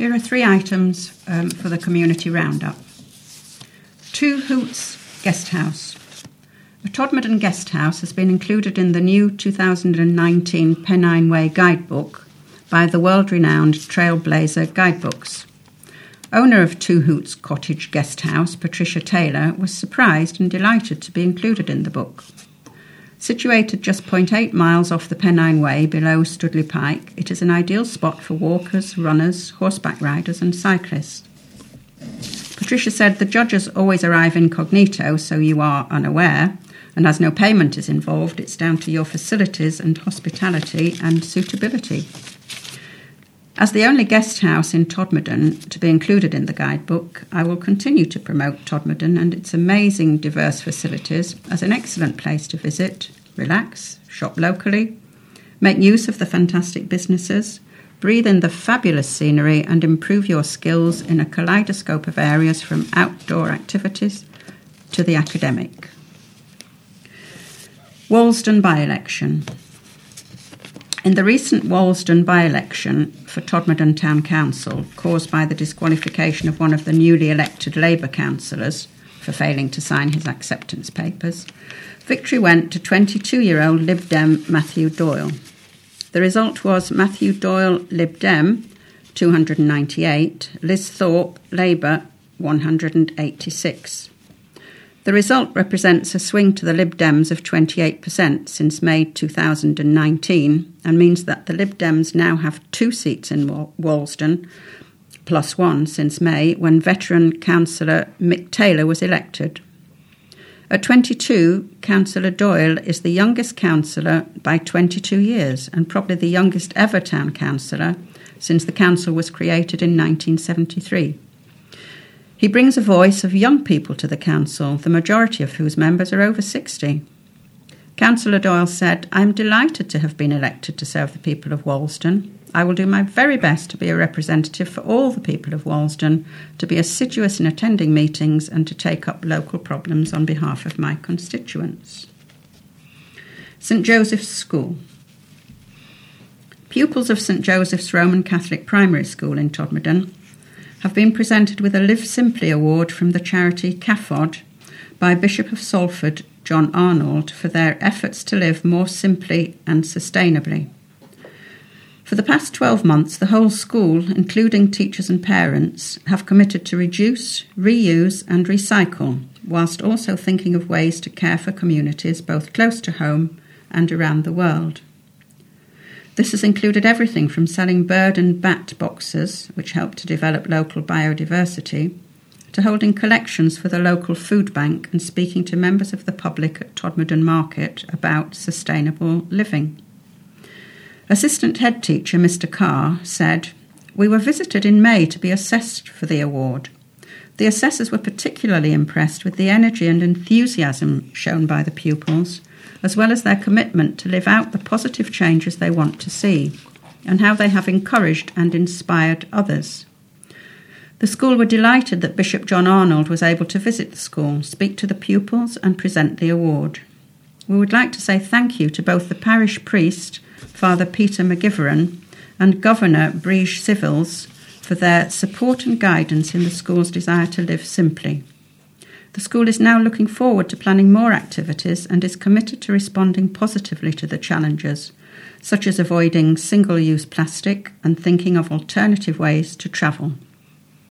Here are 3 items for the community roundup. 2 Hoots Guest House. A Todmorden guest house has been included in the new 2019 Pennine Way Guidebook by the world-renowned Trailblazer Guidebooks. Owner of 2 Hoots Cottage Guest House, Patricia Taylor, was surprised and delighted to be included in the book. Situated just 0.8 miles off the Pennine Way below Studley Pike, it is an ideal spot for walkers, runners, horseback riders and cyclists. Patricia said the judges always arrive incognito, so you are unaware, and as no payment is involved, it's down to your facilities and hospitality and suitability. As the only guest house in Todmorden to be included in the guidebook, I will continue to promote Todmorden and its amazing diverse facilities as an excellent place to visit, relax, shop locally, make use of the fantastic businesses, breathe in the fabulous scenery and improve your skills in a kaleidoscope of areas from outdoor activities to the academic. Wallsden by-election. In the recent Wallsden by-election for Todmorden Town Council, caused by the disqualification of one of the newly elected Labour councillors for failing to sign his acceptance papers, victory went to 22-year-old Lib Dem Matthew Doyle. The result was Matthew Doyle, Lib Dem, 298, Liz Thorpe, Labour, 186. The result represents a swing to the Lib Dems of 28% since May 2019 and means that the Lib Dems now have 2 seats in Wallsden, plus 1 since May, when veteran councillor Mick Taylor was elected. At 22, Councillor Doyle is the youngest councillor by 22 years and probably the youngest ever town councillor since the council was created in 1973. He brings a voice of young people to the council, the majority of whose members are over 60. Councillor Doyle said, "I'm delighted to have been elected to serve the people of Wallsden. I will do my very best to be a representative for all the people of Wallsden, to be assiduous in attending meetings and to take up local problems on behalf of my constituents." St Joseph's School. Pupils of St Joseph's Roman Catholic Primary School in Todmorden have been presented with a Live Simply award from the charity CAFOD by Bishop of Salford, John Arnold, for their efforts to live more simply and sustainably. For the past 12 months, the whole school, including teachers and parents, have committed to reduce, reuse and recycle, whilst also thinking of ways to care for communities both close to home and around the world. This has included everything from selling bird and bat boxes, which help to develop local biodiversity, to holding collections for the local food bank and speaking to members of the public at Todmorden Market about sustainable living. Assistant head teacher Mr. Carr said, "We were visited in May to be assessed for the award. The assessors were particularly impressed with the energy and enthusiasm shown by the pupils, as well as their commitment to live out the positive changes they want to see, and how they have encouraged and inspired others." The school were delighted that Bishop John Arnold was able to visit the school, speak to the pupils and present the award. We would like to say thank you to both the parish priest, Father Peter McGivern, and Governor Briege Civils for their support and guidance in the school's desire to live simply. The school is now looking forward to planning more activities and is committed to responding positively to the challenges, such as avoiding single-use plastic and thinking of alternative ways to travel.